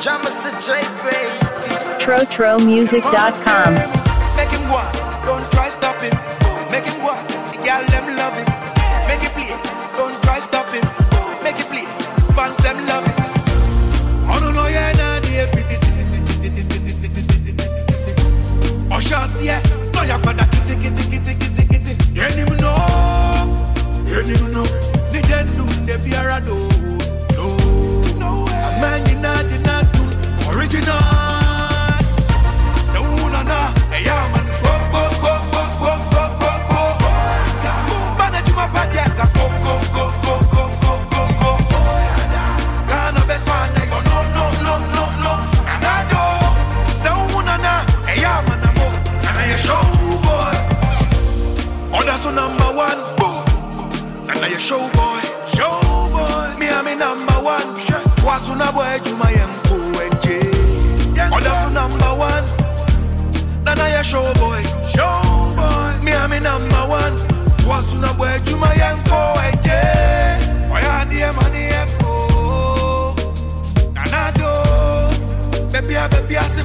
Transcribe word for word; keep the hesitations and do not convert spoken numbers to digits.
Trotro Music dot com. Make him go, don't try stop him. Make him go, the girl them love him. Make it play, don't try stop him. Make it play, fans them love him. Oh no no yeah nah the oh chance yeah, no ya kwada kiti kiti kiti kiti kiti. Yen him know, yen him know. Ni den dum de biara do, no, no way. A man you not you not do original. Number one, and I show boy, show boy. Me I'm a number one. Was una boy to my uncle and Jay. Others number one, and I show boy, show boy. Me I'm a number one. Was una boy to my uncle and Jay. Why are the money for? And I do, baby, baby, I say